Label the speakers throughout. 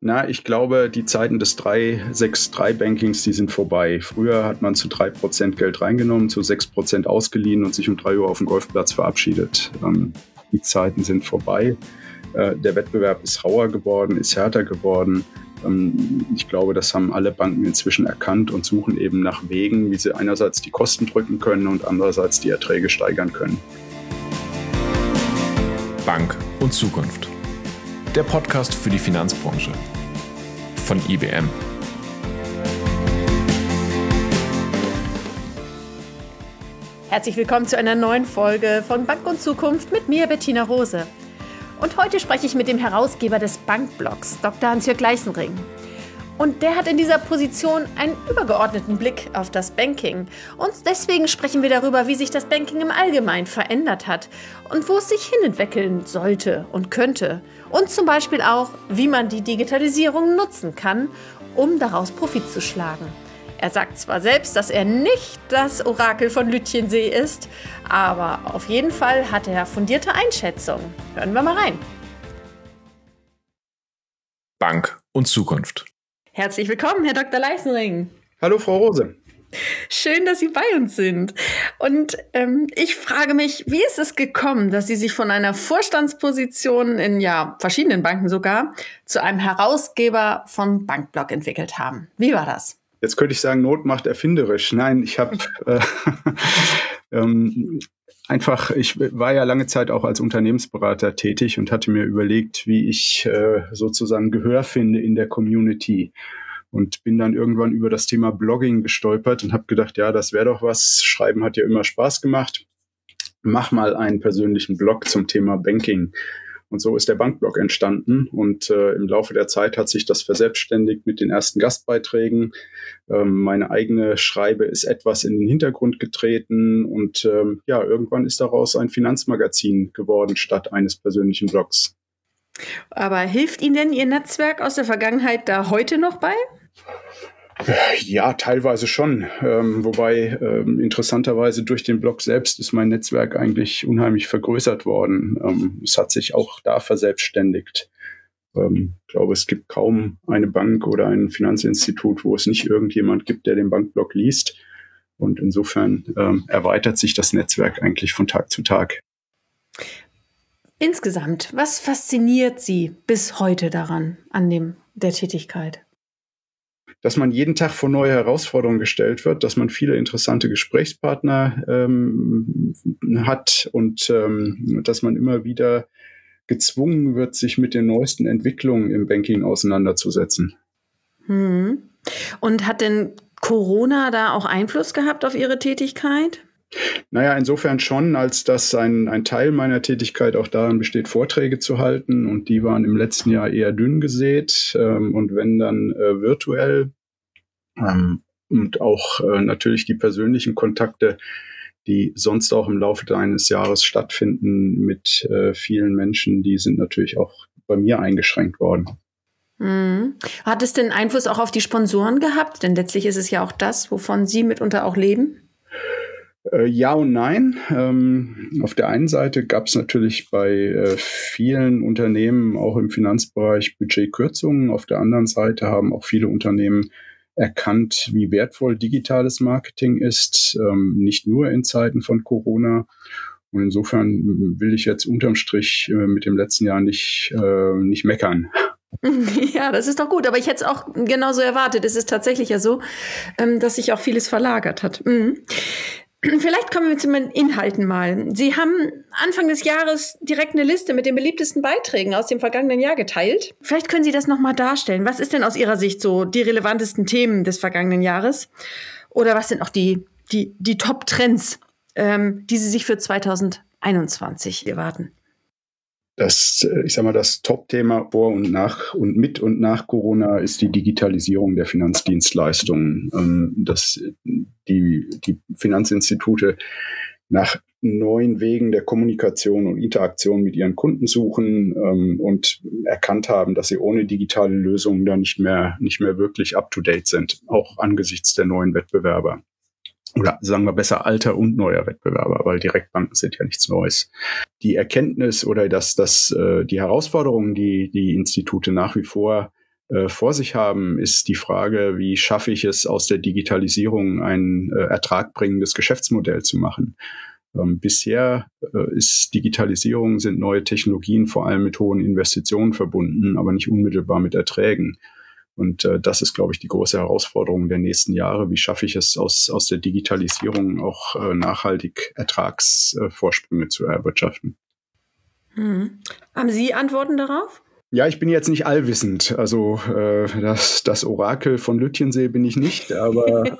Speaker 1: Na, ich glaube, die Zeiten des 3-6-3-Bankings, die sind vorbei. Früher hat man zu 3% Geld reingenommen, zu 6% ausgeliehen und sich um 3 Uhr auf dem Golfplatz verabschiedet. Die Zeiten sind vorbei. Der Wettbewerb ist rauer geworden, ist härter geworden. Ich glaube, das haben alle Banken inzwischen erkannt und suchen eben nach Wegen, wie sie einerseits die Kosten drücken können und andererseits die Erträge steigern können.
Speaker 2: Bank und Zukunft. Der Podcast für die Finanzbranche von IBM.
Speaker 3: Herzlich willkommen zu einer neuen Folge von Bank und Zukunft mit mir, Bettina Rose. Und heute spreche ich mit dem Herausgeber des Bankblogs, Dr. Hans-Jörg Leißenring. Und der hat in dieser Position einen übergeordneten Blick auf das Banking. Und deswegen sprechen wir darüber, wie sich das Banking im Allgemeinen verändert hat und wo es sich hinentwickeln sollte und könnte. Und zum Beispiel auch, wie man die Digitalisierung nutzen kann, um daraus Profit zu schlagen. Er sagt zwar selbst, dass er nicht das Orakel von Lütjensee ist, aber auf jeden Fall hat er fundierte Einschätzungen. Hören wir mal rein.
Speaker 2: Bank und Zukunft.
Speaker 3: Herzlich willkommen, Herr Dr. Leißenring.
Speaker 1: Hallo, Frau Rose.
Speaker 3: Schön, dass Sie bei uns sind. Und ich frage mich, wie ist es gekommen, dass Sie sich von einer Vorstandsposition in verschiedenen Banken sogar zu einem Herausgeber vom Bankblog entwickelt haben? Wie war das?
Speaker 1: Jetzt könnte ich sagen, Not macht erfinderisch. Nein, ich habe ich war ja lange Zeit auch als Unternehmensberater tätig und hatte mir überlegt, wie ich sozusagen Gehör finde in der Community. Und bin dann irgendwann über das Thema Blogging gestolpert und habe gedacht, ja, das wäre doch was. Schreiben hat ja immer Spaß gemacht. Mach mal einen persönlichen Blog zum Thema Banking. Und so ist der Bankblog entstanden. Und im Laufe der Zeit hat sich das verselbstständigt mit den ersten Gastbeiträgen. Meine eigene Schreibe ist etwas in den Hintergrund getreten. Und irgendwann ist daraus ein Finanzmagazin geworden statt eines persönlichen Blogs.
Speaker 3: Aber hilft Ihnen denn Ihr Netzwerk aus der Vergangenheit da heute noch bei?
Speaker 1: Ja, teilweise schon. Wobei interessanterweise durch den Blog selbst ist mein Netzwerk eigentlich unheimlich vergrößert worden. Es hat sich auch da verselbstständigt. Ich glaube, es gibt kaum eine Bank oder ein Finanzinstitut, wo es nicht irgendjemand gibt, der den Bankblog liest. Und insofern erweitert sich das Netzwerk eigentlich von Tag zu Tag.
Speaker 3: Insgesamt, was fasziniert Sie bis heute daran, an der Tätigkeit?
Speaker 1: Dass man jeden Tag vor neue Herausforderungen gestellt wird, dass man viele interessante Gesprächspartner hat und dass man immer wieder gezwungen wird, sich mit den neuesten Entwicklungen im Banking auseinanderzusetzen.
Speaker 3: Und hat denn Corona da auch Einfluss gehabt auf Ihre Tätigkeit?
Speaker 1: Naja, insofern schon, als dass ein Teil meiner Tätigkeit auch darin besteht, Vorträge zu halten. Und die waren im letzten Jahr eher dünn gesät und wenn dann virtuell. Und auch natürlich die persönlichen Kontakte, die sonst auch im Laufe eines Jahres stattfinden mit vielen Menschen, die sind natürlich auch bei mir eingeschränkt worden.
Speaker 3: Hat es denn Einfluss auch auf die Sponsoren gehabt? Denn letztlich ist es ja auch das, wovon Sie mitunter auch leben.
Speaker 1: Ja und nein. Auf der einen Seite gab es natürlich bei vielen Unternehmen, auch im Finanzbereich, Budgetkürzungen. Auf der anderen Seite haben auch viele Unternehmen erkannt, wie wertvoll digitales Marketing ist, nicht nur in Zeiten von Corona. Und insofern will ich jetzt unterm Strich mit dem letzten Jahr nicht meckern.
Speaker 3: Ja, das ist doch gut. Aber ich hätte es auch genauso erwartet. Es ist tatsächlich ja so, dass sich auch vieles verlagert hat. Vielleicht kommen wir zu den Inhalten mal. Sie haben Anfang des Jahres direkt eine Liste mit den beliebtesten Beiträgen aus dem vergangenen Jahr geteilt. Vielleicht können Sie das nochmal darstellen. Was ist denn aus Ihrer Sicht so die relevantesten Themen des vergangenen Jahres? Oder was sind auch die Top-Trends, die Sie sich für 2021 erwarten?
Speaker 1: Das Top-Thema vor und nach und mit und nach Corona ist die Digitalisierung der Finanzdienstleistungen. Dass die Finanzinstitute nach neuen Wegen der Kommunikation und Interaktion mit ihren Kunden suchen und erkannt haben, dass sie ohne digitale Lösungen da nicht mehr wirklich up-to-date sind, auch angesichts der neuen Wettbewerber. Oder sagen wir besser alter und neuer Wettbewerber, weil Direktbanken sind ja nichts Neues. Die Erkenntnis oder die Herausforderungen, die Institute nach wie vor vor sich haben, ist die Frage, wie schaffe ich es, aus der Digitalisierung ein ertragbringendes Geschäftsmodell zu machen. Bisher ist Digitalisierung, sind neue Technologien vor allem mit hohen Investitionen verbunden, aber nicht unmittelbar mit Erträgen. Und das ist, glaube ich, die große Herausforderung der nächsten Jahre. Wie schaffe ich es, aus der Digitalisierung auch nachhaltig Ertragsvorsprünge zu erwirtschaften?
Speaker 3: Haben Sie Antworten darauf?
Speaker 1: Ja, ich bin jetzt nicht allwissend. Also das Orakel von Lütjensee bin ich nicht, aber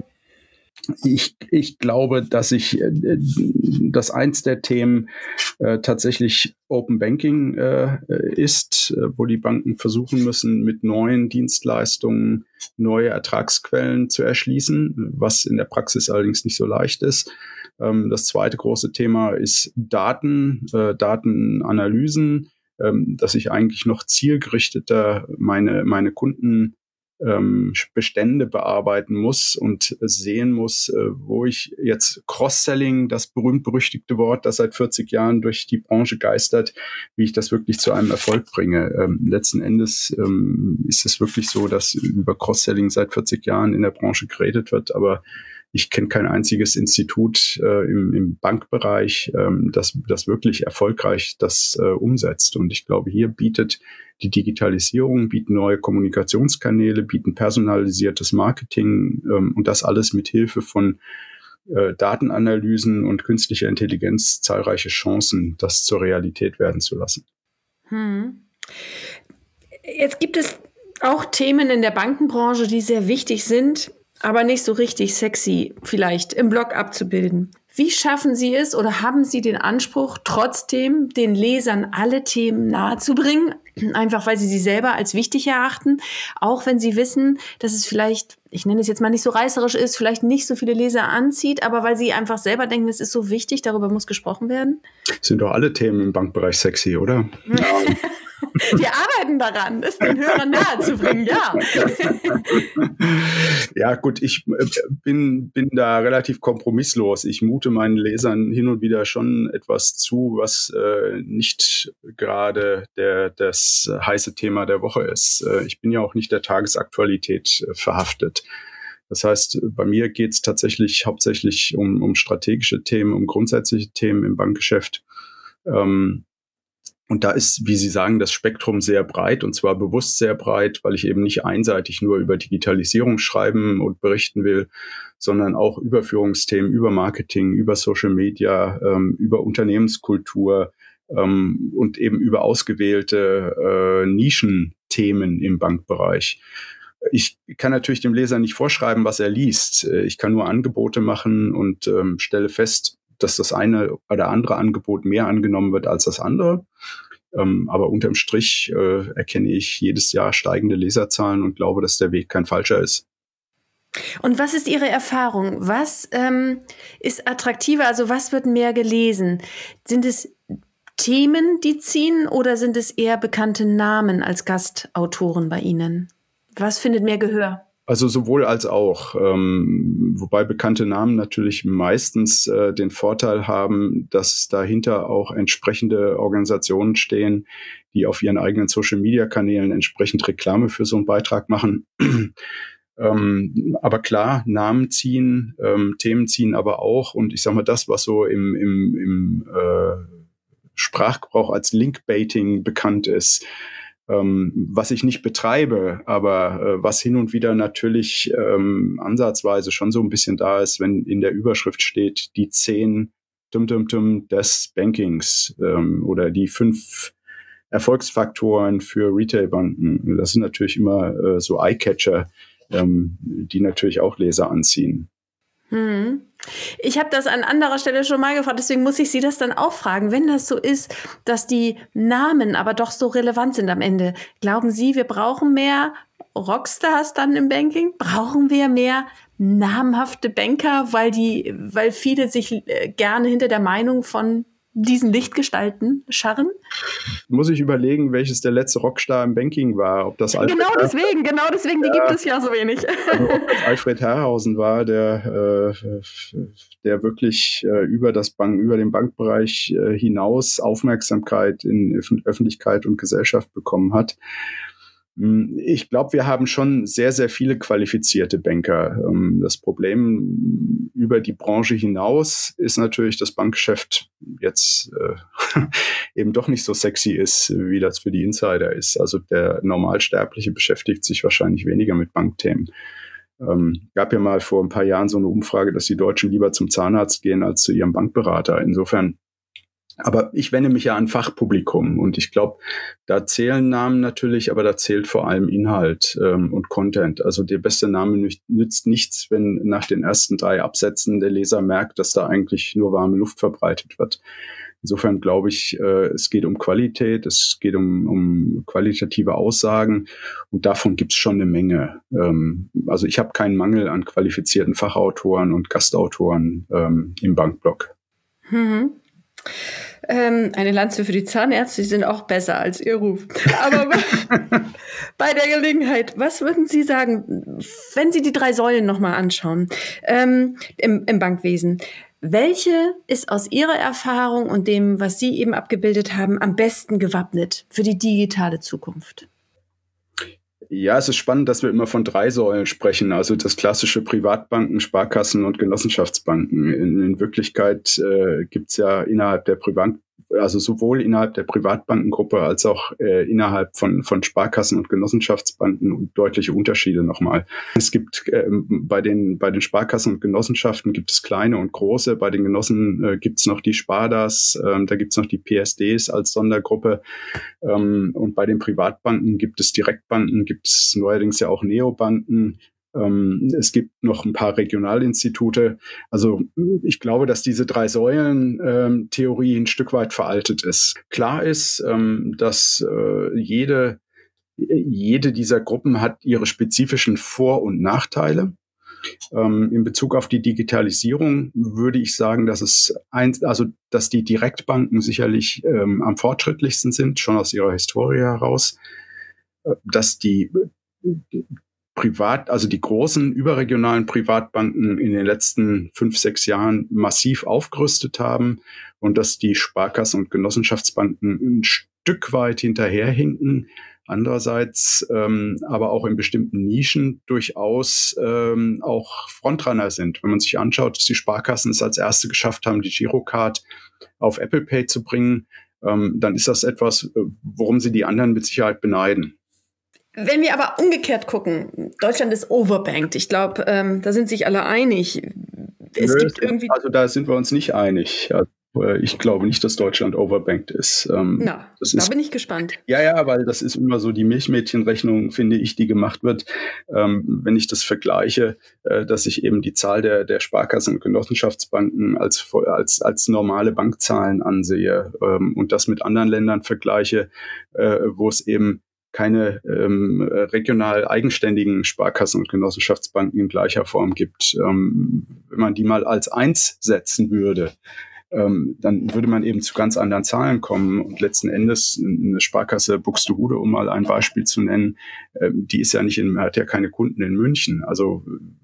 Speaker 1: ich glaube, dass eins der Themen tatsächlich Open Banking ist, wo die Banken versuchen müssen, mit neuen Dienstleistungen neue Ertragsquellen zu erschließen, was in der Praxis allerdings nicht so leicht ist. Das zweite große Thema ist Datenanalysen, dass ich eigentlich noch zielgerichteter meine Kundenbestände bearbeiten muss und sehen muss, wo ich jetzt Cross-Selling, das berühmt-berüchtigte Wort, das seit 40 Jahren durch die Branche geistert, wie ich das wirklich zu einem Erfolg bringe. Letzten Endes ist es wirklich so, dass über Cross-Selling seit 40 Jahren in der Branche geredet wird, aber ich kenne kein einziges Institut im Bankbereich, das wirklich erfolgreich das umsetzt. Und ich glaube, hier bietet die Digitalisierung, bieten neue Kommunikationskanäle, bieten personalisiertes Marketing und das alles mit Hilfe von Datenanalysen und künstlicher Intelligenz zahlreiche Chancen, das zur Realität werden zu lassen.
Speaker 3: Jetzt gibt es auch Themen in der Bankenbranche, die sehr wichtig sind, aber nicht so richtig sexy vielleicht im Blog abzubilden. Wie schaffen Sie es oder haben Sie den Anspruch, trotzdem den Lesern alle Themen nahezubringen, einfach weil Sie sie selber als wichtig erachten, auch wenn Sie wissen, dass es vielleicht, ich nenne es jetzt mal nicht so reißerisch ist, vielleicht nicht so viele Leser anzieht, aber weil Sie einfach selber denken, es ist so wichtig, darüber muss gesprochen werden?
Speaker 1: Sind doch alle Themen im Bankbereich sexy, oder?
Speaker 3: Wir arbeiten daran, es den Hörern nahezubringen, ja.
Speaker 1: Ja, gut, ich bin da relativ kompromisslos. Ich mute meinen Lesern hin und wieder schon etwas zu, was nicht gerade das heiße Thema der Woche ist. Ich bin ja auch nicht der Tagesaktualität verhaftet. Das heißt, bei mir geht es tatsächlich hauptsächlich um strategische Themen, um grundsätzliche Themen im Bankgeschäft. Und da ist, wie Sie sagen, das Spektrum sehr breit und zwar bewusst sehr breit, weil ich eben nicht einseitig nur über Digitalisierung schreiben und berichten will, sondern auch über Führungsthemen, über Marketing, über Social Media, über Unternehmenskultur und eben über ausgewählte Nischenthemen im Bankbereich. Ich kann natürlich dem Leser nicht vorschreiben, was er liest. Ich kann nur Angebote machen und stelle fest, dass das eine oder andere Angebot mehr angenommen wird als das andere. Aber unterm Strich erkenne ich jedes Jahr steigende Leserzahlen und glaube, dass der Weg kein falscher ist.
Speaker 3: Und was ist Ihre Erfahrung? Was ist attraktiver? Also was wird mehr gelesen? Sind es Themen, die ziehen, oder sind es eher bekannte Namen als Gastautoren bei Ihnen? Was findet mehr Gehör?
Speaker 1: Also sowohl als auch, wobei bekannte Namen natürlich meistens den Vorteil haben, dass dahinter auch entsprechende Organisationen stehen, die auf ihren eigenen Social-Media-Kanälen entsprechend Reklame für so einen Beitrag machen. Aber klar, Namen ziehen, Themen ziehen aber auch. Und ich sage mal, das, was so im Sprachgebrauch als Linkbaiting bekannt ist, was ich nicht betreibe, aber was hin und wieder natürlich ansatzweise schon so ein bisschen da ist, wenn in der Überschrift steht, die 10 des Bankings oder die 5 Erfolgsfaktoren für Retailbanken. Das sind natürlich immer so Eyecatcher, die natürlich auch Leser anziehen.
Speaker 3: Ich habe das an anderer Stelle schon mal gefragt, deswegen muss ich Sie das dann auch fragen. Wenn das so ist, dass die Namen aber doch so relevant sind am Ende, glauben Sie, wir brauchen mehr Rockstars dann im Banking? Brauchen wir mehr namhafte Banker, weil viele sich gerne hinter der Meinung von diesen Lichtgestalten scharren?
Speaker 1: Muss ich überlegen, welches der letzte Rockstar im Banking war. Ob das
Speaker 3: Genau deswegen, die gibt es ja so wenig.
Speaker 1: Also ob das Alfred Herrhausen war, der wirklich über den Bankbereich hinaus Aufmerksamkeit in Öffentlichkeit und Gesellschaft bekommen hat. Ich glaube, wir haben schon sehr, sehr viele qualifizierte Banker. Das Problem über die Branche hinaus ist natürlich, dass Bankgeschäft jetzt eben doch nicht so sexy ist, wie das für die Insider ist. Also der Normalsterbliche beschäftigt sich wahrscheinlich weniger mit Bankthemen. Gab ja mal vor ein paar Jahren so eine Umfrage, dass die Deutschen lieber zum Zahnarzt gehen als zu ihrem Bankberater. Insofern, aber ich wende mich ja an Fachpublikum und ich glaube, da zählen Namen natürlich, aber da zählt vor allem Inhalt und Content. Also der beste Name nützt nichts, wenn nach den ersten 3 Absätzen der Leser merkt, dass da eigentlich nur warme Luft verbreitet wird. Insofern glaube ich, es geht um Qualität, es geht um qualitative Aussagen und davon gibt es schon eine Menge. Also ich habe keinen Mangel an qualifizierten Fachautoren und Gastautoren im Bankblog.
Speaker 3: Eine Lanze für die Zahnärzte, die sind auch besser als ihr Ruf. Aber bei der Gelegenheit, was würden Sie sagen, wenn Sie die 3 Säulen nochmal anschauen im Bankwesen? Welche ist aus Ihrer Erfahrung und dem, was Sie eben abgebildet haben, am besten gewappnet für die digitale Zukunft?
Speaker 1: Ja, es ist spannend, dass wir immer von 3 Säulen sprechen, also das klassische Privatbanken, Sparkassen und Genossenschaftsbanken. In Wirklichkeit gibt's ja innerhalb der also sowohl innerhalb der Privatbankengruppe als auch innerhalb von Sparkassen und Genossenschaftsbanken deutliche Unterschiede nochmal. Es gibt bei den Sparkassen und Genossenschaften gibt es kleine und große. Bei den Genossen gibt's noch die Spardas, da gibt's noch die PSDs als Sondergruppe. Und bei den Privatbanken gibt es Direktbanken, gibt es neuerdings ja auch Neobanken. Es gibt noch ein paar Regionalinstitute. Also ich glaube, dass diese 3 Säulen-Theorie ein Stück weit veraltet ist. Klar ist, dass jede dieser Gruppen hat ihre spezifischen Vor- und Nachteile. In Bezug auf die Digitalisierung würde ich sagen, dass dass die Direktbanken sicherlich am fortschrittlichsten sind, schon aus ihrer Historie heraus, dass die die großen überregionalen Privatbanken in den letzten 5, 6 Jahren massiv aufgerüstet haben und dass die Sparkassen und Genossenschaftsbanken ein Stück weit hinterherhinken. Andererseits aber auch in bestimmten Nischen durchaus auch Frontrunner sind. Wenn man sich anschaut, dass die Sparkassen es als erste geschafft haben, die Girocard auf Apple Pay zu bringen, dann ist das etwas, worum sie die anderen mit Sicherheit beneiden.
Speaker 3: Wenn wir aber umgekehrt gucken, Deutschland ist overbanked. Ich glaube, da sind sich alle einig.
Speaker 1: Also da sind wir uns nicht einig. Ich glaube nicht, dass Deutschland overbanked ist.
Speaker 3: Da bin ich gespannt.
Speaker 1: Ja, weil das ist immer so die Milchmädchenrechnung, finde ich, die gemacht wird, wenn ich das vergleiche, dass ich eben die Zahl der Sparkassen und Genossenschaftsbanken als normale Bankzahlen ansehe und das mit anderen Ländern vergleiche, wo es eben keine regional eigenständigen Sparkassen und Genossenschaftsbanken in gleicher Form gibt. Wenn man die mal als 1 setzen würde, dann würde man eben zu ganz anderen Zahlen kommen. Und letzten Endes eine Sparkasse Buxtehude, um mal ein Beispiel zu nennen, die ist ja hat ja keine Kunden in München. Also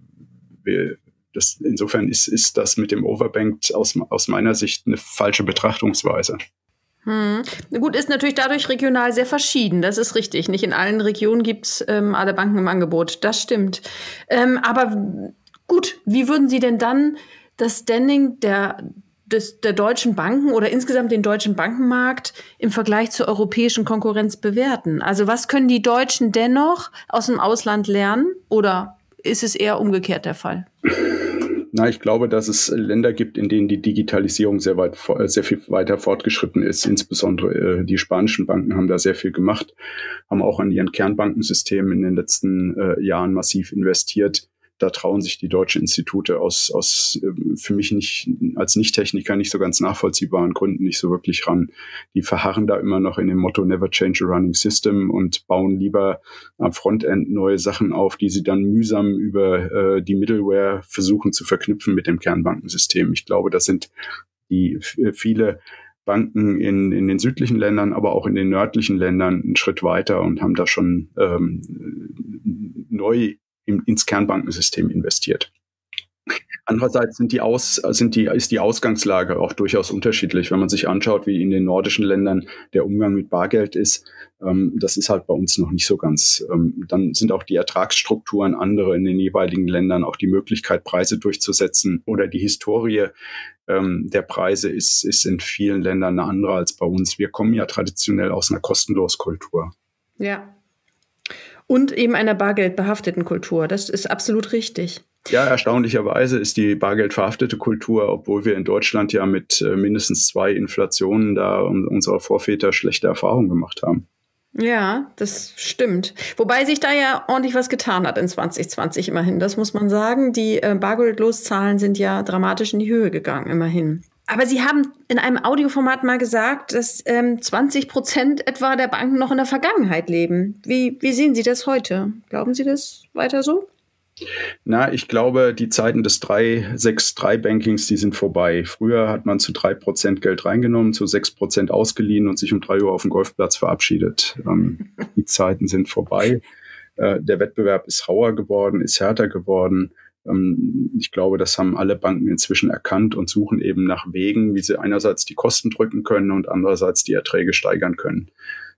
Speaker 1: insofern ist das mit dem Overbanked aus meiner Sicht eine falsche Betrachtungsweise.
Speaker 3: Gut, ist natürlich dadurch regional sehr verschieden. Das ist richtig. Nicht in allen Regionen gibt's alle Banken im Angebot. Das stimmt. Aber gut, wie würden Sie denn dann das Standing der deutschen Banken oder insgesamt den deutschen Bankenmarkt im Vergleich zur europäischen Konkurrenz bewerten? Also was können die Deutschen dennoch aus dem Ausland lernen oder ist es eher umgekehrt der Fall?
Speaker 1: Ich glaube, dass es Länder gibt, in denen die Digitalisierung sehr viel weiter fortgeschritten ist. Insbesondere die spanischen Banken haben da sehr viel gemacht, haben auch an ihren Kernbankensystemen in den letzten Jahren massiv investiert. Da trauen sich die deutschen Institute aus für mich nicht als Nicht-Techniker nicht so ganz nachvollziehbaren Gründen nicht so wirklich ran. Die verharren da immer noch in dem Motto Never change a running system und bauen lieber am Frontend neue Sachen auf, die sie dann mühsam über die Middleware versuchen zu verknüpfen mit dem Kernbankensystem. Ich glaube, das sind viele Banken in den südlichen Ländern, aber auch in den nördlichen Ländern einen Schritt weiter und haben da schon neu ins Kernbankensystem investiert. Andererseits ist die Ausgangslage auch durchaus unterschiedlich. Wenn man sich anschaut, wie in den nordischen Ländern der Umgang mit Bargeld ist, das ist halt bei uns noch nicht so ganz. Dann sind auch die Ertragsstrukturen andere in den jeweiligen Ländern, auch die Möglichkeit, Preise durchzusetzen oder die Historie der Preise ist in vielen Ländern eine andere als bei uns. Wir kommen ja traditionell aus einer Kostenloskultur.
Speaker 3: Ja. Und eben einer bargeldbehafteten Kultur. Das ist absolut richtig.
Speaker 1: Ja, erstaunlicherweise ist die bargeldverhaftete Kultur, obwohl wir in Deutschland ja mit mindestens 2 Inflationen da unserer Vorväter schlechte Erfahrungen gemacht haben.
Speaker 3: Ja, das stimmt. Wobei sich da ja ordentlich was getan hat in 2020 immerhin. Das muss man sagen. Die Bargeldloszahlen sind ja dramatisch in die Höhe gegangen, immerhin. Aber Sie haben in einem Audioformat mal gesagt, dass 20% etwa der Banken noch in der Vergangenheit leben. Wie sehen Sie das heute? Glauben Sie das weiter so?
Speaker 1: Na, ich glaube, die Zeiten des 3-6-3-Bankings, die sind vorbei. Früher hat man zu 3% Geld reingenommen, zu 6% ausgeliehen und sich um 3 Uhr auf dem Golfplatz verabschiedet. Die Zeiten sind vorbei. Der Wettbewerb ist rauer geworden, ist härter geworden. Ich glaube, das haben alle Banken inzwischen erkannt und suchen eben nach Wegen, wie sie einerseits die Kosten drücken können und andererseits die Erträge steigern können.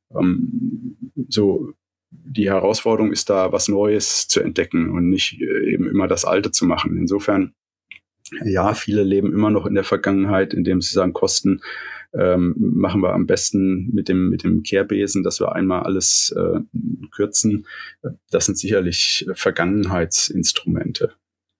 Speaker 1: Die Herausforderung ist da, was Neues zu entdecken und nicht eben immer das Alte zu machen. Insofern, ja, viele leben immer noch in der Vergangenheit, indem sie sagen, Kosten machen wir am besten mit dem Kehrbesen, dass wir einmal alles kürzen. Das sind sicherlich Vergangenheitsinstrumente.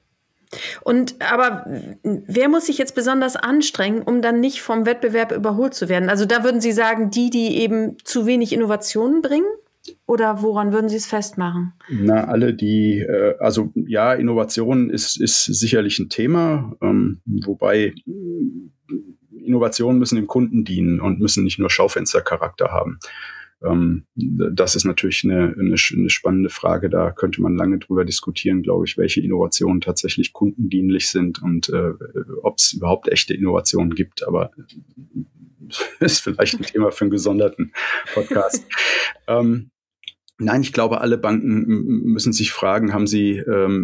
Speaker 3: Aber wer muss sich jetzt besonders anstrengen, um dann nicht vom Wettbewerb überholt zu werden? Also da würden Sie sagen, die eben zu wenig Innovationen bringen? Oder woran würden Sie es festmachen?
Speaker 1: Na, alle Innovation ist sicherlich ein Thema, wobei Innovationen müssen dem Kunden dienen und müssen nicht nur Schaufenstercharakter haben. Das ist natürlich eine spannende Frage. Da könnte man lange drüber diskutieren, glaube ich, welche Innovationen tatsächlich kundendienlich sind und ob es überhaupt echte Innovationen gibt. Aber das ist vielleicht ein Thema für einen gesonderten Podcast. Nein, ich glaube, alle Banken müssen sich fragen, haben sie,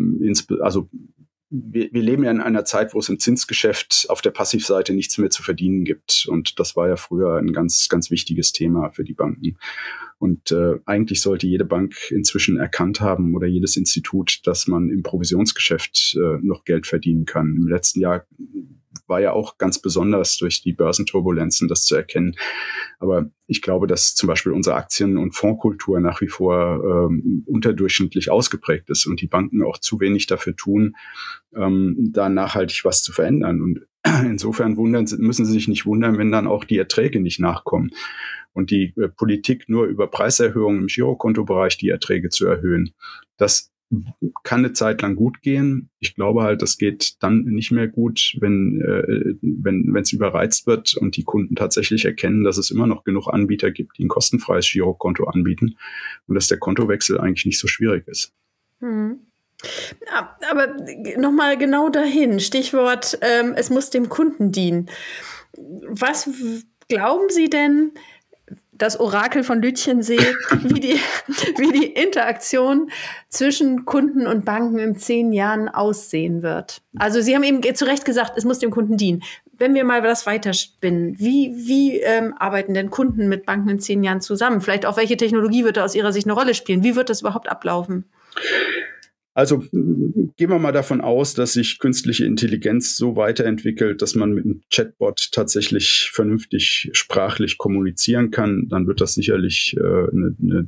Speaker 1: wir leben ja in einer Zeit, wo es im Zinsgeschäft auf der Passivseite nichts mehr zu verdienen gibt. Und das war ja früher ein ganz, ganz wichtiges Thema für die Banken. Und eigentlich sollte jede Bank inzwischen erkannt haben oder jedes Institut, dass man im Provisionsgeschäft noch Geld verdienen kann. Im letzten Jahr war ja auch ganz besonders durch die Börsenturbulenzen das zu erkennen. Aber ich glaube, dass zum Beispiel unsere Aktien- und Fondskultur nach wie vor unterdurchschnittlich ausgeprägt ist und die Banken auch zu wenig dafür tun, da nachhaltig was zu verändern. Und insofern müssen sie sich nicht wundern, wenn dann auch die Erträge nicht nachkommen. Und die Politik nur über Preiserhöhungen im Girokontobereich die Erträge zu erhöhen, das kann eine Zeit lang gut gehen. Ich glaube halt, das geht dann nicht mehr gut, wenn es überreizt wird und die Kunden tatsächlich erkennen, dass es immer noch genug Anbieter gibt, die ein kostenfreies Girokonto anbieten und dass der Kontowechsel eigentlich nicht so schwierig ist.
Speaker 3: Mhm. Aber nochmal genau dahin, Stichwort, es muss dem Kunden dienen. Was glauben Sie denn, das Orakel von Lütjensee, wie die Interaktion zwischen Kunden und Banken in 10 Jahren aussehen wird? Also Sie haben eben zu Recht gesagt, es muss dem Kunden dienen. Wenn wir mal das weiterspinnen, wie arbeiten denn Kunden mit Banken in 10 Jahren zusammen? Vielleicht auch, welche Technologie wird da aus Ihrer Sicht eine Rolle spielen? Wie wird das überhaupt ablaufen?
Speaker 1: Also gehen wir mal davon aus, dass sich künstliche Intelligenz so weiterentwickelt, dass man mit einem Chatbot tatsächlich vernünftig sprachlich kommunizieren kann, dann wird das sicherlich eine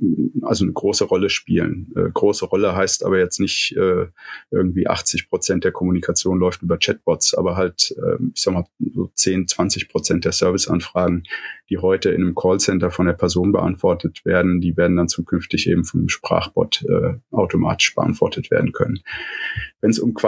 Speaker 1: große Rolle spielen. Große Rolle heißt aber jetzt nicht irgendwie 80% der Kommunikation läuft über Chatbots, aber halt, ich sag mal, so 10-20% der Serviceanfragen, die heute in einem Callcenter von der Person beantwortet werden, die werden dann zukünftig eben vom Sprachbot automatisch beantwortet werden können. Wenn es um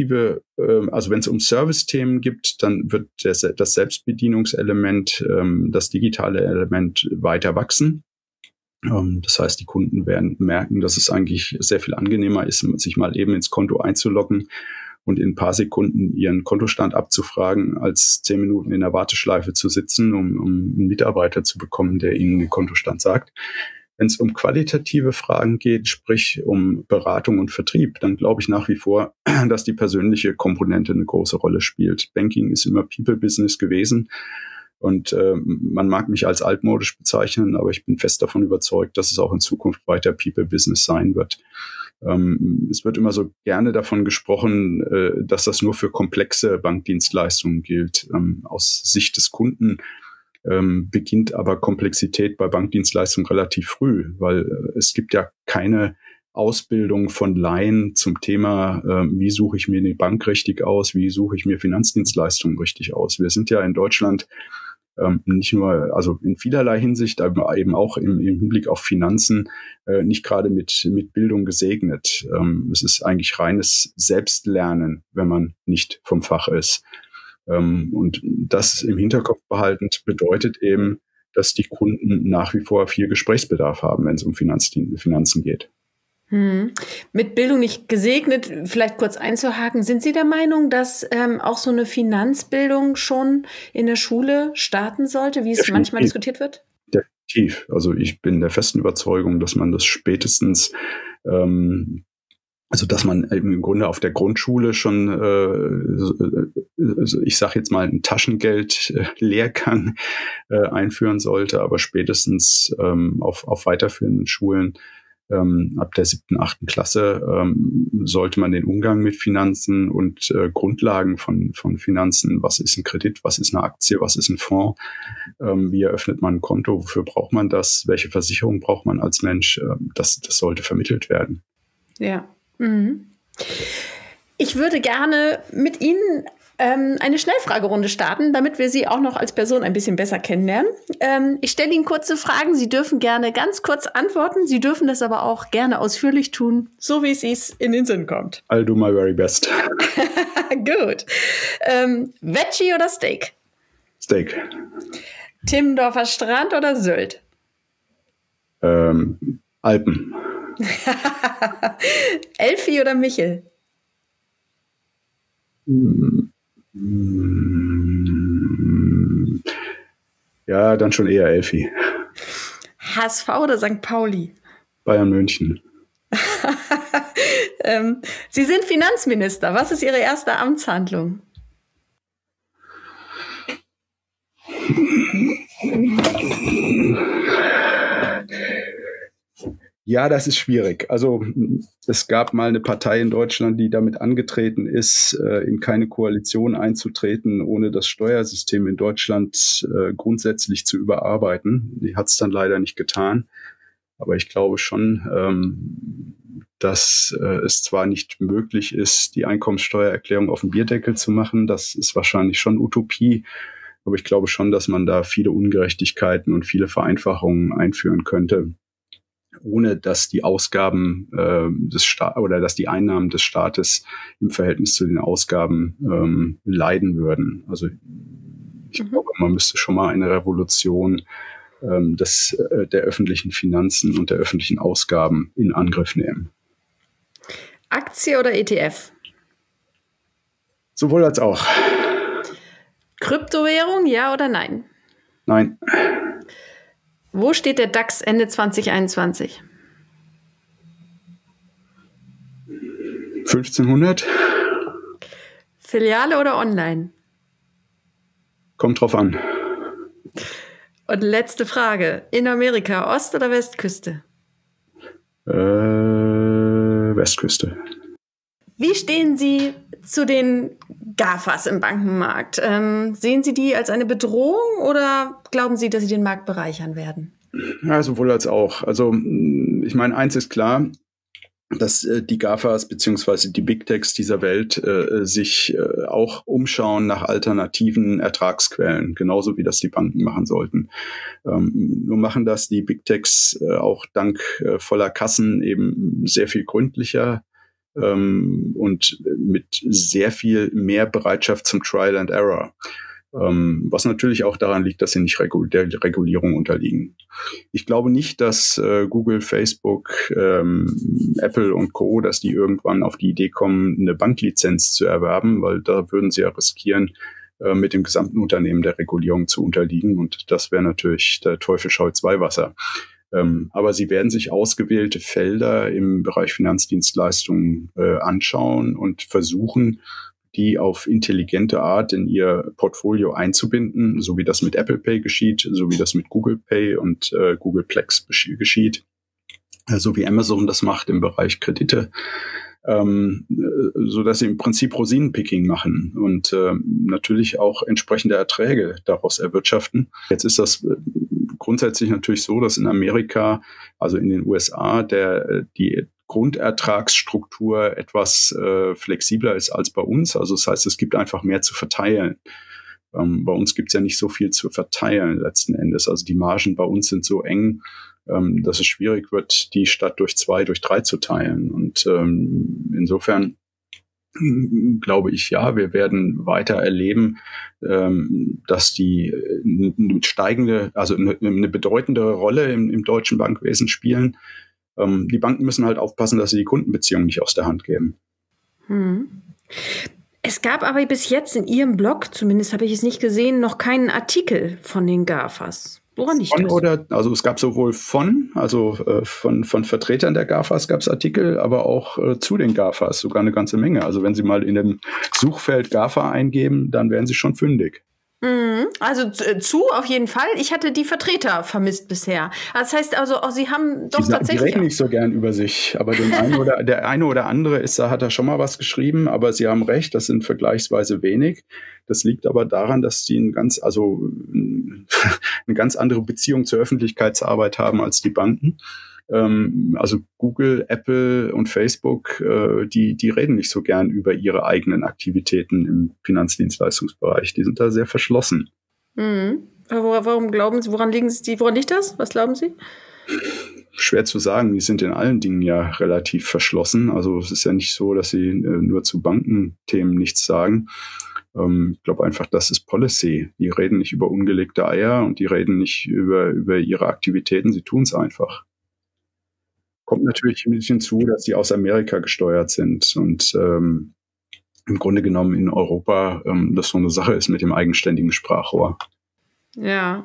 Speaker 1: wenn es um Service-Themen gibt, dann wird das Selbstbedienungselement, das digitale Element weiter wachsen. Das heißt, die Kunden werden merken, dass es eigentlich sehr viel angenehmer ist, sich mal eben ins Konto einzuloggen und in ein paar Sekunden ihren Kontostand abzufragen, als 10 Minuten in der Warteschleife zu sitzen, um einen Mitarbeiter zu bekommen, der ihnen den Kontostand sagt. Wenn es um qualitative Fragen geht, sprich um Beratung und Vertrieb, dann glaube ich nach wie vor, dass die persönliche Komponente eine große Rolle spielt. Banking ist immer People-Business gewesen. Und man mag mich als altmodisch bezeichnen, aber ich bin fest davon überzeugt, dass es auch in Zukunft weiter People-Business sein wird. Es wird immer so gerne davon gesprochen, dass das nur für komplexe Bankdienstleistungen gilt. Aus Sicht des Kunden beginnt aber Komplexität bei Bankdienstleistungen relativ früh, weil es gibt ja keine Ausbildung von Laien zum Thema, wie suche ich mir eine Bank richtig aus, wie suche ich mir Finanzdienstleistungen richtig aus. Wir sind ja in Deutschland nicht nur, also in vielerlei Hinsicht, aber eben auch im Hinblick auf Finanzen nicht gerade mit Bildung gesegnet. Es ist eigentlich reines Selbstlernen, wenn man nicht vom Fach ist. Und das im Hinterkopf behaltend bedeutet eben, dass die Kunden nach wie vor viel Gesprächsbedarf haben, wenn es um Finanzen geht.
Speaker 3: Mit Bildung nicht gesegnet, vielleicht kurz einzuhaken, sind Sie der Meinung, dass auch so eine Finanzbildung schon in der Schule starten sollte, wie es manchmal diskutiert wird?
Speaker 1: Definitiv. Also ich bin der festen Überzeugung, dass man das spätestens, also dass man im Grunde auf der Grundschule schon, ich sage jetzt mal, einen Taschengeld-Lehrgang einführen sollte, aber spätestens auf weiterführenden Schulen ab der 7., 8. Klasse sollte man den Umgang mit Finanzen und Grundlagen von Finanzen, was ist ein Kredit, was ist eine Aktie, was ist ein Fonds, wie eröffnet man ein Konto, wofür braucht man das, welche Versicherung braucht man als Mensch, das sollte vermittelt werden.
Speaker 3: Ja. Ich würde gerne mit Ihnen eine Schnellfragerunde starten, damit wir Sie auch noch als Person ein bisschen besser kennenlernen. Ich stelle Ihnen kurze Fragen. Sie dürfen gerne ganz kurz antworten. Sie dürfen das aber auch gerne ausführlich tun, so wie es Ihnen in den Sinn kommt.
Speaker 1: I'll do my very best.
Speaker 3: Gut. Veggie oder Steak?
Speaker 1: Steak.
Speaker 3: Timmendorfer Strand oder Sylt?
Speaker 1: Alpen.
Speaker 3: Elfi oder Michel?
Speaker 1: Ja, dann schon eher Elfi.
Speaker 3: HSV oder St. Pauli?
Speaker 1: Bayern München.
Speaker 3: Sie sind Finanzminister. Was ist Ihre erste Amtshandlung?
Speaker 1: Ja, das ist schwierig. Also es gab mal eine Partei in Deutschland, die damit angetreten ist, in keine Koalition einzutreten, ohne das Steuersystem in Deutschland grundsätzlich zu überarbeiten. Die hat es dann leider nicht getan. Aber ich glaube schon, dass es zwar nicht möglich ist, die Einkommenssteuererklärung auf dem Bierdeckel zu machen. Das ist wahrscheinlich schon Utopie. Aber ich glaube schon, dass man da viele Ungerechtigkeiten und viele Vereinfachungen einführen könnte, ohne dass die Ausgaben des Staates oder dass die Einnahmen des Staates im Verhältnis zu den Ausgaben leiden würden. Also ich glaube, man müsste schon mal eine Revolution der öffentlichen Finanzen und der öffentlichen Ausgaben in Angriff nehmen.
Speaker 3: Aktie oder ETF?
Speaker 1: Sowohl als auch.
Speaker 3: Kryptowährung, ja oder nein?
Speaker 1: Nein.
Speaker 3: Wo steht der DAX Ende 2021?
Speaker 1: 1500.
Speaker 3: Filiale oder online?
Speaker 1: Kommt drauf an.
Speaker 3: Und letzte Frage. In Amerika, Ost- oder Westküste?
Speaker 1: Westküste.
Speaker 3: Wie stehen Sie zu den GAFAs im Bankenmarkt? Sehen Sie die als eine Bedrohung oder glauben Sie, dass sie den Markt bereichern werden?
Speaker 1: Ja, sowohl als auch. Also ich meine, eins ist klar, dass die GAFAs bzw. die Big Techs dieser Welt sich auch umschauen nach alternativen Ertragsquellen, genauso wie das die Banken machen sollten. Nur machen das die Big Techs auch dank voller Kassen eben sehr viel gründlicher und mit sehr viel mehr Bereitschaft zum Trial and Error. Was natürlich auch daran liegt, dass sie nicht der Regulierung unterliegen. Ich glaube nicht, dass Google, Facebook, Apple und Co., dass die irgendwann auf die Idee kommen, eine Banklizenz zu erwerben, weil da würden sie ja riskieren, mit dem gesamten Unternehmen der Regulierung zu unterliegen. Und das wäre natürlich der Teufel scheut Weihwasser. Aber sie werden sich ausgewählte Felder im Bereich Finanzdienstleistungen anschauen und versuchen, die auf intelligente Art in ihr Portfolio einzubinden, so wie das mit Apple Pay geschieht, so wie das mit Google Pay und Google Plex geschieht, so wie Amazon das macht im Bereich Kredite, so dass sie im Prinzip Rosinenpicking machen und natürlich auch entsprechende Erträge daraus erwirtschaften. Jetzt ist das grundsätzlich natürlich so, dass in Amerika, also in den USA, die Grundertragsstruktur etwas flexibler ist als bei uns. Also das heißt, es gibt einfach mehr zu verteilen. Bei uns gibt es ja nicht so viel zu verteilen letzten Endes. Also die Margen bei uns sind so eng, dass es schwierig wird, die Stadt durch 2, durch 3 zu teilen. Und insofern glaube ich, ja, wir werden weiter erleben, dass die steigende, also eine bedeutendere Rolle im deutschen Bankwesen spielen. Die Banken müssen halt aufpassen, dass sie die Kundenbeziehung nicht aus der Hand geben.
Speaker 3: Es gab aber bis jetzt in Ihrem Blog, zumindest habe ich es nicht gesehen, noch keinen Artikel von den GAFAs. Woran liegt das?
Speaker 1: Also es gab sowohl von Vertretern der GAFAs gab es Artikel, aber auch zu den GAFAs sogar eine ganze Menge. Also wenn Sie mal in dem Suchfeld GAFA eingeben, dann werden Sie schon fündig.
Speaker 3: Also auf jeden Fall. Ich hatte die Vertreter vermisst bisher. Das heißt also, Sie haben doch tatsächlich...
Speaker 1: Die reden nicht so gern über sich, aber der eine oder andere hat da schon mal was geschrieben, aber Sie haben recht, das sind vergleichsweise wenig. Das liegt aber daran, dass die eine ganz andere Beziehung zur Öffentlichkeitsarbeit haben als die Banken. Also Google, Apple und Facebook, die reden nicht so gern über ihre eigenen Aktivitäten im Finanzdienstleistungsbereich. Die sind da sehr verschlossen.
Speaker 3: Warum glauben Sie, woran liegt das? Was glauben Sie?
Speaker 1: Schwer zu sagen. Die sind in allen Dingen ja relativ verschlossen. Also es ist ja nicht so, dass sie nur zu Bankenthemen nichts sagen. Ich glaube einfach, das ist Policy. Die reden nicht über ungelegte Eier und die reden nicht über ihre Aktivitäten. Sie tun es einfach. Kommt natürlich ein bisschen hinzu, dass die aus Amerika gesteuert sind und im Grunde genommen in Europa das so eine Sache ist mit dem eigenständigen Sprachrohr.
Speaker 3: Ja.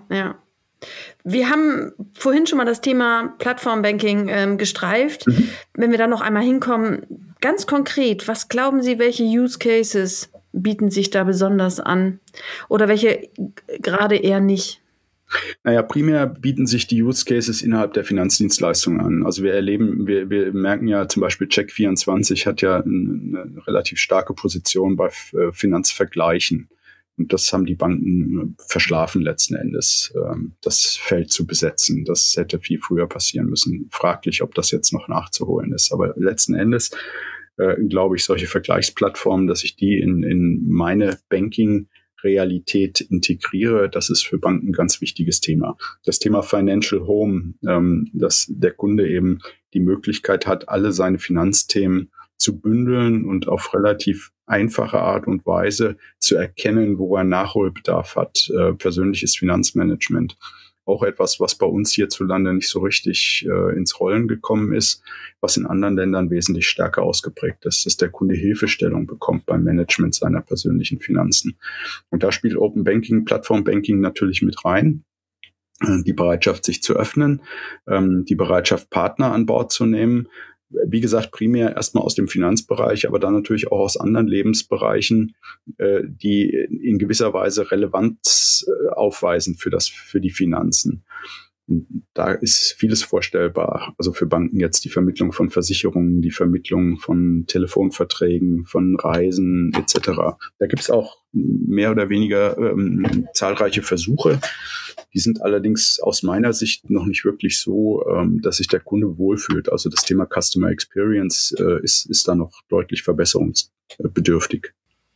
Speaker 3: Wir haben vorhin schon mal das Thema Plattformbanking gestreift. Wenn wir da noch einmal hinkommen, ganz konkret, was glauben Sie, welche Use Cases bieten sich da besonders an oder welche gerade eher nicht?
Speaker 1: Naja, primär bieten sich die Use Cases innerhalb der Finanzdienstleistungen an. Also wir merken ja zum Beispiel Check24 hat ja eine relativ starke Position bei Finanzvergleichen. Und das haben die Banken verschlafen letzten Endes, das Feld zu besetzen. Das hätte viel früher passieren müssen. Fraglich, ob das jetzt noch nachzuholen ist. Aber letzten Endes glaube ich, solche Vergleichsplattformen, dass ich die in meine Banking-Realität integriere, das ist für Banken ein ganz wichtiges Thema. Das Thema Financial Home, dass der Kunde eben die Möglichkeit hat, alle seine Finanzthemen zu bündeln und auf relativ einfache Art und Weise zu erkennen, wo er Nachholbedarf hat. Persönliches Finanzmanagement. Auch etwas, was bei uns hierzulande nicht so richtig ins Rollen gekommen ist, was in anderen Ländern wesentlich stärker ausgeprägt ist, dass der Kunde Hilfestellung bekommt beim Management seiner persönlichen Finanzen. Und da spielt Open Banking, Plattform Banking natürlich mit rein. Die Bereitschaft, sich zu öffnen, die Bereitschaft, Partner an Bord zu nehmen. Wie gesagt, primär erstmal aus dem Finanzbereich, aber dann natürlich auch aus anderen Lebensbereichen, die in gewisser Weise Relevanz aufweisen für die Finanzen. Und da ist vieles vorstellbar. Also für Banken jetzt die Vermittlung von Versicherungen, die Vermittlung von Telefonverträgen, von Reisen etc. Da gibt es auch mehr oder weniger zahlreiche Versuche. Die sind allerdings aus meiner Sicht noch nicht wirklich so, dass sich der Kunde wohlfühlt. Also das Thema Customer Experience ist da noch deutlich verbesserungsbedürftig.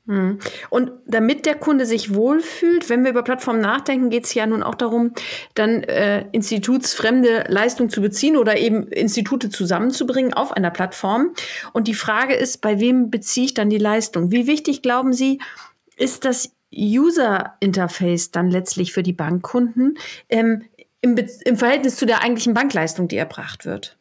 Speaker 3: Und damit der Kunde sich wohlfühlt, wenn wir über Plattformen nachdenken, geht es ja nun auch darum, dann institutsfremde Leistungen zu beziehen oder eben Institute zusammenzubringen auf einer Plattform. Und die Frage ist, bei wem beziehe ich dann die Leistung? Wie wichtig, glauben Sie, ist das User-Interface dann letztlich für die Bankkunden im Verhältnis zu der eigentlichen Bankleistung, die erbracht wird?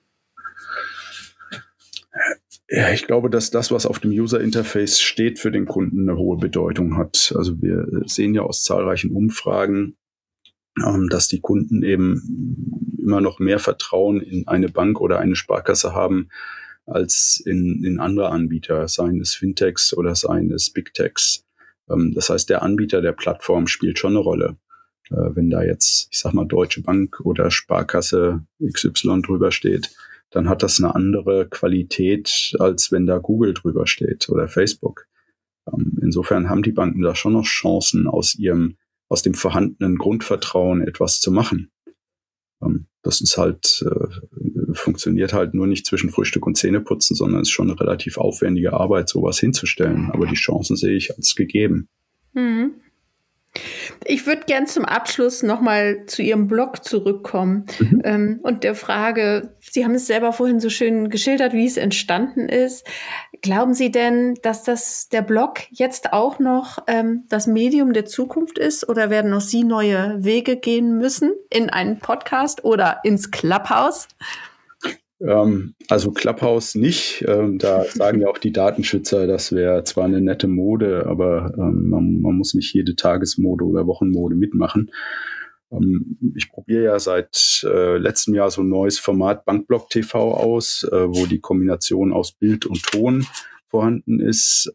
Speaker 1: Ja, ich glaube, dass das, was auf dem User-Interface steht, für den Kunden eine hohe Bedeutung hat. Also wir sehen ja aus zahlreichen Umfragen, dass die Kunden eben immer noch mehr Vertrauen in eine Bank oder eine Sparkasse haben als in andere Anbieter, seien es Fintechs oder seien es Big Techs. Das heißt, der Anbieter der Plattform spielt schon eine Rolle. Wenn da jetzt, ich sag mal, Deutsche Bank oder Sparkasse XY drüber steht, dann hat das eine andere Qualität, als wenn da Google drüber steht oder Facebook. Insofern haben die Banken da schon noch Chancen, aus dem vorhandenen Grundvertrauen etwas zu machen. Das ist halt, funktioniert halt nur nicht zwischen Frühstück und Zähneputzen, sondern ist schon eine relativ aufwendige Arbeit, sowas hinzustellen. Aber die Chancen sehe ich als gegeben.
Speaker 3: Mhm. Ich würde gern zum Abschluss nochmal zu Ihrem Blog zurückkommen und der Frage, Sie haben es selber vorhin so schön geschildert, wie es entstanden ist. Glauben Sie denn, dass der Blog jetzt auch noch das Medium der Zukunft ist oder werden auch Sie neue Wege gehen müssen in einen Podcast oder ins Clubhouse?
Speaker 1: Also Clubhouse nicht. Da sagen ja auch die Datenschützer, das wäre zwar eine nette Mode, aber man muss nicht jede Tagesmode oder Wochenmode mitmachen. Ich probiere ja seit letztem Jahr so ein neues Format Bankblog TV aus, wo die Kombination aus Bild und Ton vorhanden ist.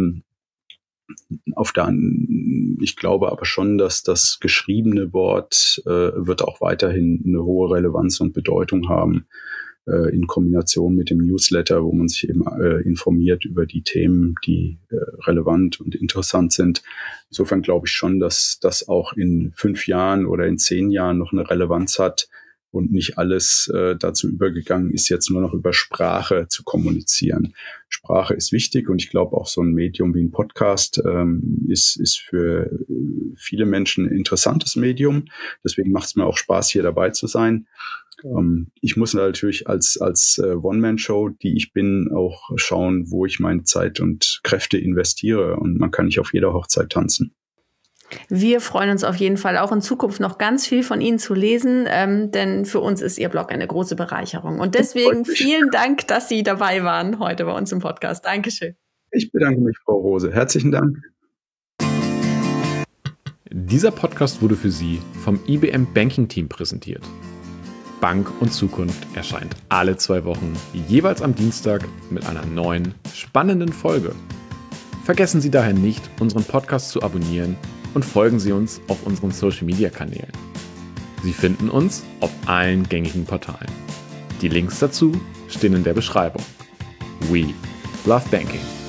Speaker 1: Ich glaube aber schon, dass das geschriebene Wort wird auch weiterhin eine hohe Relevanz und Bedeutung haben, in Kombination mit dem Newsletter, wo man sich eben informiert über die Themen, die relevant und interessant sind. Insofern glaube ich schon, dass das auch in 5 Jahren oder in 10 Jahren noch eine Relevanz hat und nicht alles dazu übergegangen ist, jetzt nur noch über Sprache zu kommunizieren. Sprache ist wichtig und ich glaube auch so ein Medium wie ein Podcast ist für viele Menschen ein interessantes Medium. Deswegen macht es mir auch Spaß, hier dabei zu sein. Ich muss natürlich als One-Man-Show, die ich bin, auch schauen, wo ich meine Zeit und Kräfte investiere. Und man kann nicht auf jeder Hochzeit tanzen.
Speaker 3: Wir freuen uns auf jeden Fall auch in Zukunft noch ganz viel von Ihnen zu lesen, denn für uns ist Ihr Blog eine große Bereicherung. Und deswegen vielen Dank, dass Sie dabei waren heute bei uns im Podcast. Dankeschön.
Speaker 1: Ich bedanke mich, Frau Rose. Herzlichen Dank.
Speaker 2: Dieser Podcast wurde für Sie vom IBM Banking Team präsentiert. Bank und Zukunft erscheint alle 2 Wochen, jeweils am Dienstag mit einer neuen, spannenden Folge. Vergessen Sie daher nicht, unseren Podcast zu abonnieren und folgen Sie uns auf unseren Social-Media-Kanälen. Sie finden uns auf allen gängigen Portalen. Die Links dazu stehen in der Beschreibung. We love banking.